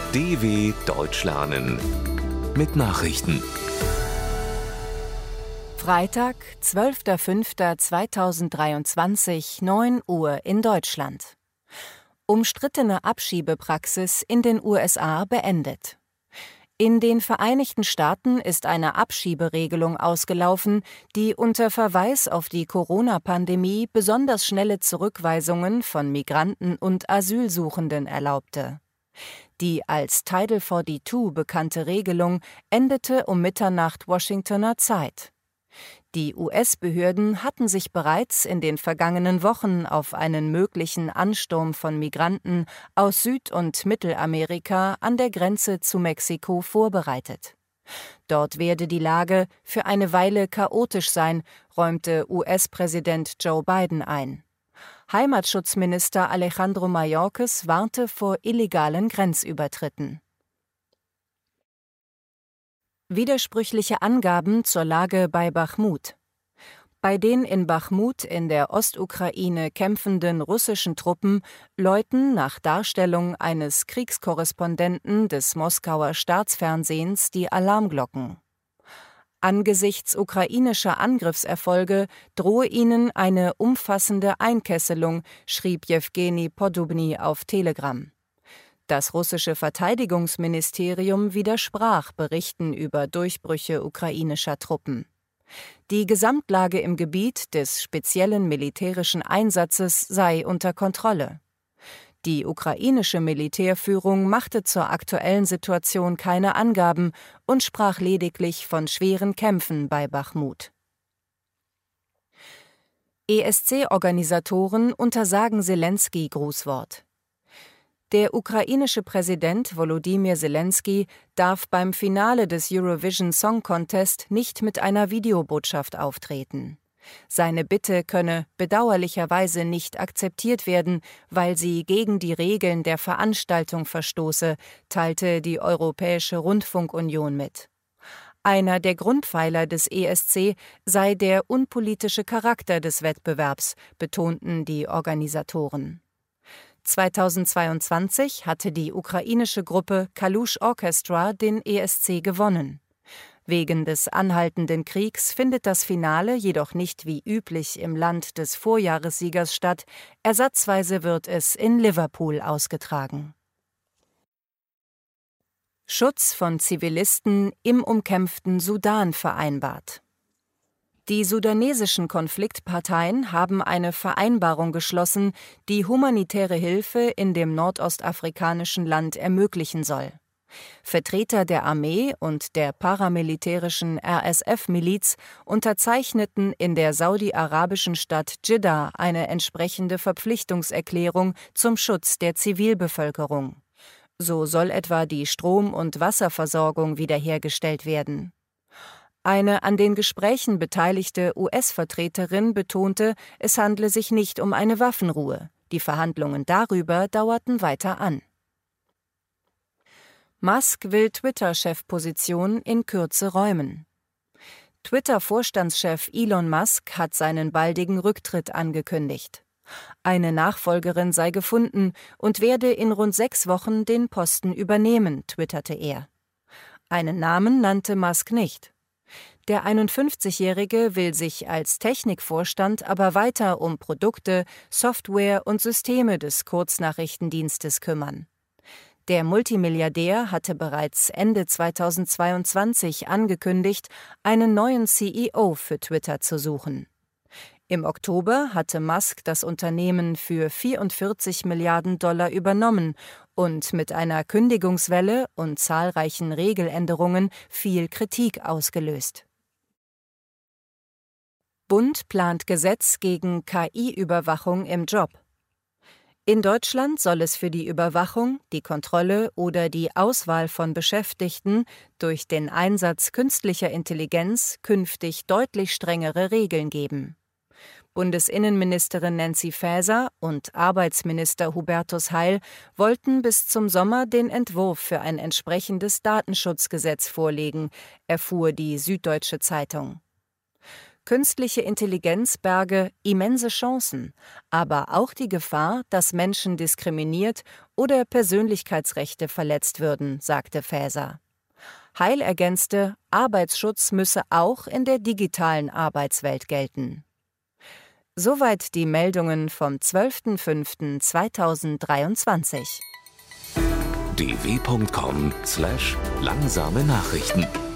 DW Deutsch lernen mit Nachrichten. Freitag, 12.05.2023, 9 Uhr in Deutschland. Umstrittene Abschiebepraxis in den USA beendet. In den Vereinigten Staaten ist eine Abschieberegelung ausgelaufen, die unter Verweis auf die Corona-Pandemie besonders schnelle Zurückweisungen von Migranten und Asylsuchenden erlaubte. Die als Title 42 bekannte Regelung endete um Mitternacht Washingtoner Zeit. Die US-Behörden hatten sich bereits in den vergangenen Wochen auf einen möglichen Ansturm von Migranten aus Süd- und Mittelamerika an der Grenze zu Mexiko vorbereitet. Dort werde die Lage für eine Weile chaotisch sein, räumte US-Präsident Joe Biden ein. Heimatschutzminister Alejandro Mayorkas warnte vor illegalen Grenzübertritten. Widersprüchliche Angaben zur Lage bei Bachmut. Bei den in Bachmut in der Ostukraine kämpfenden russischen Truppen läuten nach Darstellung eines Kriegskorrespondenten des Moskauer Staatsfernsehens die Alarmglocken. Angesichts ukrainischer Angriffserfolge drohe ihnen eine umfassende Einkesselung, schrieb Jewgeni Podobny auf Telegram. Das russische Verteidigungsministerium widersprach Berichten über Durchbrüche ukrainischer Truppen. Die Gesamtlage im Gebiet des speziellen militärischen Einsatzes sei unter Kontrolle. Die ukrainische Militärführung machte zur aktuellen Situation keine Angaben und sprach lediglich von schweren Kämpfen bei Bachmut. ESC-Organisatoren untersagen Selenskyj Grußwort. Der ukrainische Präsident Volodymyr Selenskyj darf beim Finale des Eurovision Song Contest nicht mit einer Videobotschaft auftreten. Seine Bitte könne bedauerlicherweise nicht akzeptiert werden, weil sie gegen die Regeln der Veranstaltung verstoße, teilte die Europäische Rundfunkunion mit. Einer der Grundpfeiler des ESC sei der unpolitische Charakter des Wettbewerbs, betonten die Organisatoren. 2022 hatte die ukrainische Gruppe Kalush Orchestra den ESC gewonnen. Wegen des anhaltenden Kriegs findet das Finale jedoch nicht wie üblich im Land des Vorjahressiegers statt, ersatzweise wird es in Liverpool ausgetragen. Schutz von Zivilisten im umkämpften Sudan vereinbart. Die sudanesischen Konfliktparteien haben eine Vereinbarung geschlossen, die humanitäre Hilfe in dem nordostafrikanischen Land ermöglichen soll. Vertreter der Armee und der paramilitärischen RSF-Miliz unterzeichneten in der saudi-arabischen Stadt Dschidda eine entsprechende Verpflichtungserklärung zum Schutz der Zivilbevölkerung. So soll etwa die Strom- und Wasserversorgung wiederhergestellt werden. Eine an den Gesprächen beteiligte US-Vertreterin betonte, es handle sich nicht um eine Waffenruhe. Die Verhandlungen darüber dauerten weiter an. Musk will Twitter-Chefposition in Kürze räumen. Twitter-Vorstandschef Elon Musk hat seinen baldigen Rücktritt angekündigt. Eine Nachfolgerin sei gefunden und werde in rund 6 Wochen den Posten übernehmen, twitterte er. Einen Namen nannte Musk nicht. Der 51-Jährige will sich als Technikvorstand aber weiter um Produkte, Software und Systeme des Kurznachrichtendienstes kümmern. Der Multimilliardär hatte bereits Ende 2022 angekündigt, einen neuen CEO für Twitter zu suchen. Im Oktober hatte Musk das Unternehmen für $44 Milliarden übernommen und mit einer Kündigungswelle und zahlreichen Regeländerungen viel Kritik ausgelöst. Bund plant Gesetz gegen KI-Überwachung im Job. In Deutschland soll es für die Überwachung, die Kontrolle oder die Auswahl von Beschäftigten durch den Einsatz künstlicher Intelligenz künftig deutlich strengere Regeln geben. Bundesinnenministerin Nancy Faeser und Arbeitsminister Hubertus Heil wollten bis zum Sommer den Entwurf für ein entsprechendes Datenschutzgesetz vorlegen, erfuhr die Süddeutsche Zeitung. Künstliche Intelligenz berge immense Chancen, aber auch die Gefahr, dass Menschen diskriminiert oder Persönlichkeitsrechte verletzt würden, sagte Faeser. Heil ergänzte, Arbeitsschutz müsse auch in der digitalen Arbeitswelt gelten. Soweit die Meldungen vom 12.05.2023. dw.com/langsame Nachrichten